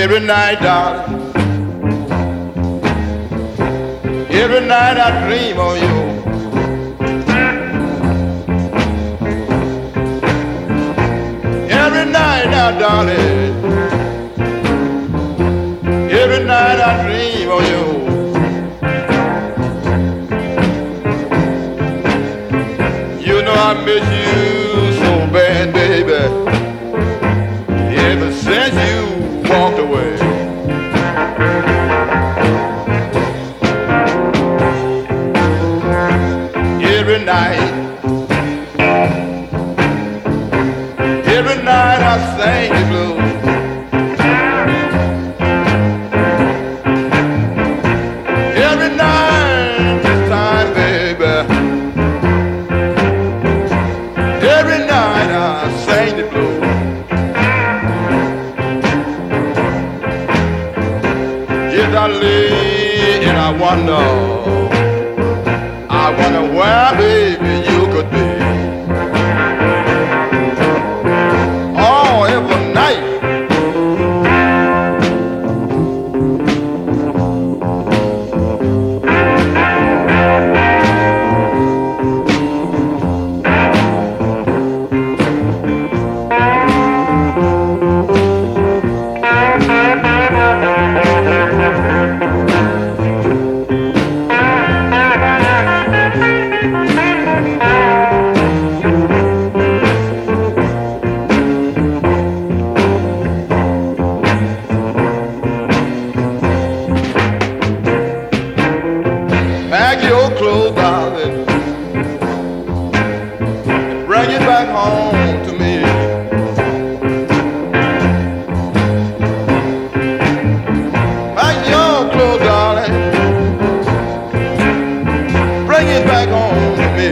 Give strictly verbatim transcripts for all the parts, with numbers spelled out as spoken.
Every night, darling, every night I dream of you. Every night now, darling, every night I dream of you. You know I miss you so bad, baby, ever since you walked away. Every night, every night I sing the blues. Every night this time, baby, every night I sing the blues. Yes, I lay and I wonder, I wonder where, baby, you could be. Oh, every night. Pack your clothes, darling, and bring it back home to me. Pack your clothes, darling, bring it back home to me.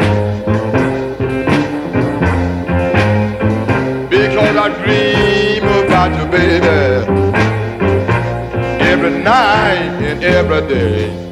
Because I dream about you, baby, every night and every day.